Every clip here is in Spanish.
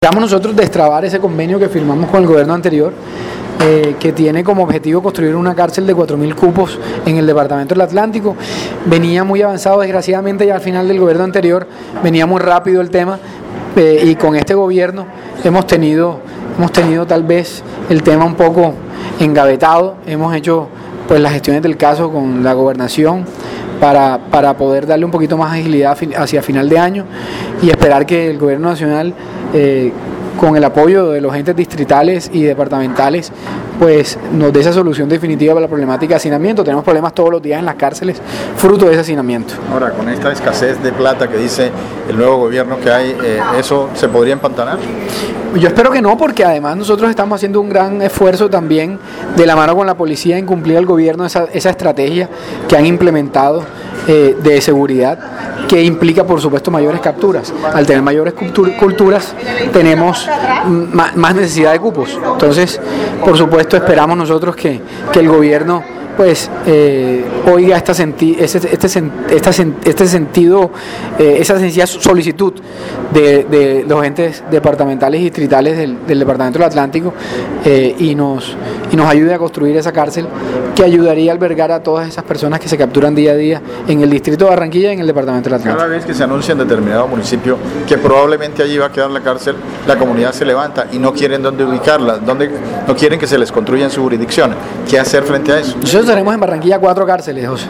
Esperamos nosotros destrabar ese convenio que firmamos con el gobierno anterior, que tiene como objetivo construir una cárcel de 4.000 cupos en el departamento del Atlántico. Venía muy avanzado, desgraciadamente, ya al final del gobierno anterior venía muy rápido el tema, y con este gobierno hemos tenido tal vez el tema un poco engavetado. Hemos hecho pues las gestiones del caso con la gobernación para poder darle un poquito más agilidad hacia final de año y esperar que el gobierno nacional, con el apoyo de los entes distritales y departamentales, pues nos dé esa solución definitiva para la problemática de hacinamiento. Tenemos problemas todos los días en las cárceles fruto de ese hacinamiento. Ahora, con esta escasez de plata que dice el nuevo gobierno que hay, ¿eso se podría empantanar? Yo espero que no, porque además nosotros estamos haciendo un gran esfuerzo también de la mano con la policía en cumplir al gobierno esa estrategia que han implementado de seguridad, que implica por supuesto mayores capturas. Al tener mayores culturas tenemos más necesidad de cupos. Entonces, por supuesto, esperamos nosotros que el gobierno pues oiga esa sencilla solicitud de los entes departamentales y distritales del departamento del Atlántico, y nos ayude a construir esa cárcel que ayudaría a albergar a todas esas personas que se capturan día a día en el distrito de Barranquilla y en el departamento del Atlántico. Cada vez que se anuncia en determinado municipio que probablemente allí va a quedar la cárcel, la comunidad se levanta y no quieren dónde ubicarla, no quieren que se les construya en su jurisdicción. ¿Qué hacer frente a eso? Nosotros tenemos en Barranquilla 4 cárceles, José,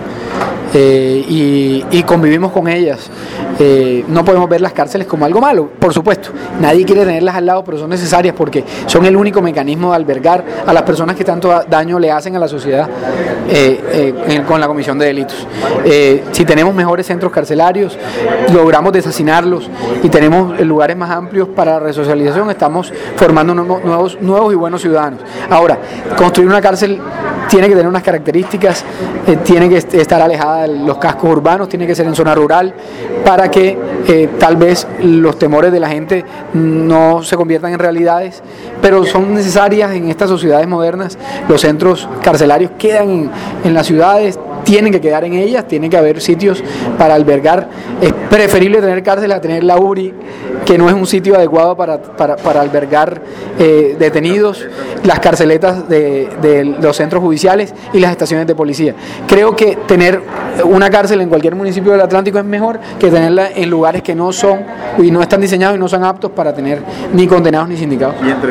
y convivimos con ellas. No podemos ver las cárceles como algo malo, por supuesto. Nadie quiere tenerlas al lado, pero son necesarias porque son el único mecanismo de albergar a las personas que tanto daño le hacen a la sociedad con la comisión de delitos. Si tenemos mejores centros carcelarios, logramos deshacinarlos y tenemos lugares más amplios para la resocialización, estamos formando nuevos y buenos ciudadanos. Ahora, construir una cárcel tiene que tener unas características, tiene que estar alejada de los cascos urbanos, tiene que ser en zona rural, para que tal vez los temores de la gente no se conviertan en realidades, pero son necesarias en estas sociedades modernas. Los centros carcelarios quedan en las ciudades, tienen que quedar en ellas, tiene que haber sitios para albergar. Es preferible tener cárcel a tener la URI, que no es un sitio adecuado para albergar detenidos, las carceletas de los centros judiciales y las estaciones de policía. Creo que tener una cárcel en cualquier municipio del Atlántico es mejor que tenerla en lugares que no son y no están diseñados y no son aptos para tener ni condenados ni sindicados.